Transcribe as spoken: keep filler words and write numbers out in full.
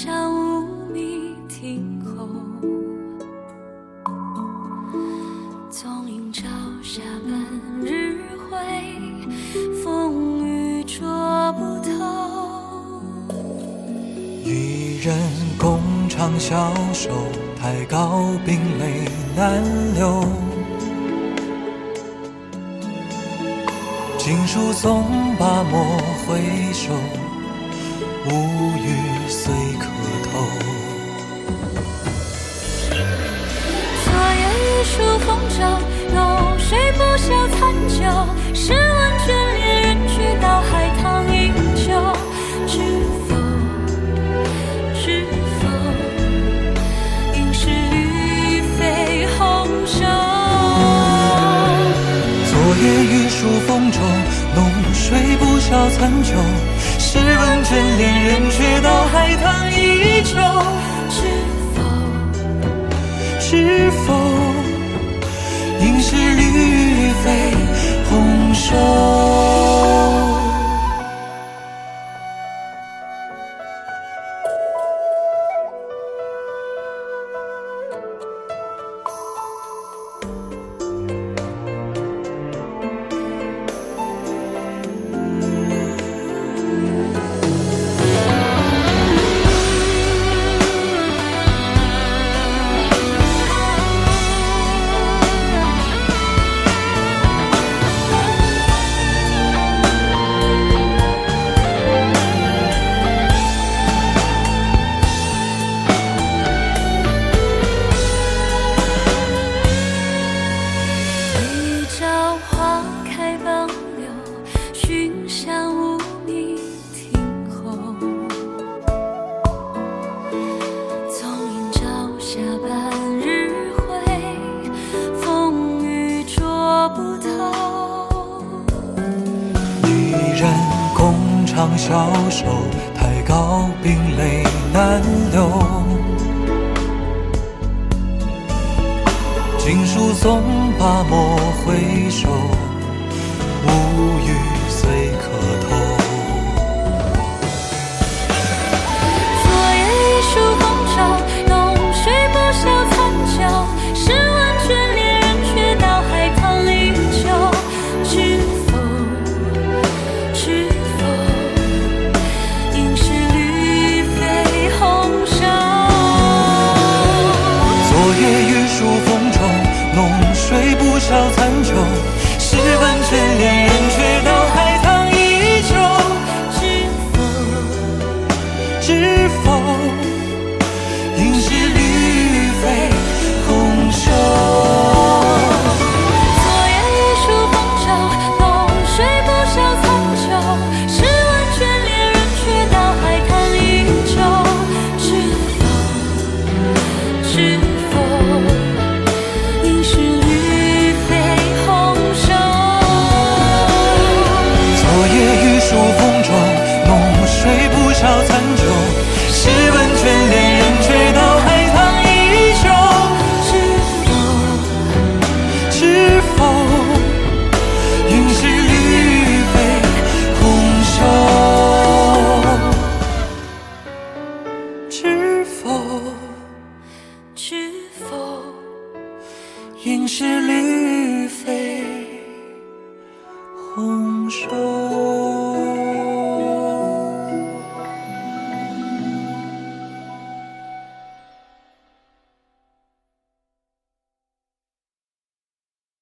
山无觅听候，纵饮朝霞半日晖，风雨捉不透。 一人共长消瘦，太高冰泪难流。锦书纵罢莫回首，无语虽可透。 昨夜雨疏风骤，浓睡不消残酒。试问卷帘人去到海棠依旧，知否知否，应是绿肥红瘦。 昨夜雨疏风骤，浓睡不消残酒。试问卷帘人却道海棠依旧。 知否知否，应是绿肥红瘦。长消瘦，太高冰泪难流。锦书纵罢莫回首，无语虽可透。 昨夜雨疏风骤，浓睡不消残酒。试问卷帘人却道海棠依旧。知否知否，应是绿肥红瘦。 昨夜雨疏风骤，浓睡不消残酒。试问卷帘人却道海棠依旧。 知否知否，应是绿肥红瘦。 昨夜雨疏风骤，浓睡不消残酒。试问卷帘人却道海棠依旧。知否知否，应是绿肥红瘦。 昨夜雨疏风骤，浓睡不消残酒。试问卷帘人却道海棠依旧。知否应是绿肥红瘦。知否知否应是绿肥